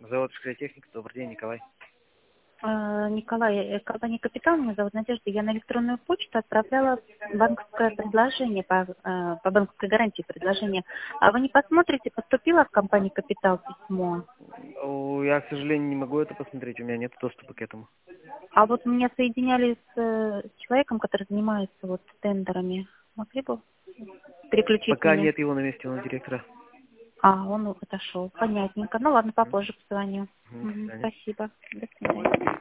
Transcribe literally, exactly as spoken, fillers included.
Завод «Школотехник». Добрый день, Николай. Э, Николай, э, компания «Капитал», меня зовут Надежда. Я на электронную почту отправляла банковское предложение, по, э, по банковской гарантии предложение. А вы не посмотрите, поступило в компании «Капитал» письмо? О, Я, к сожалению, не могу это посмотреть, у меня нет доступа к этому. А вот меня соединяли с, э, с человеком, который занимается вот тендерами. Могли бы переключить Пока меня? нет его на месте, он у директора. А, он отошел. Понятненько. Ну ладно, Мгм. попозже позвоню. Мгм, До Мгм, свидания. спасибо. До свидания.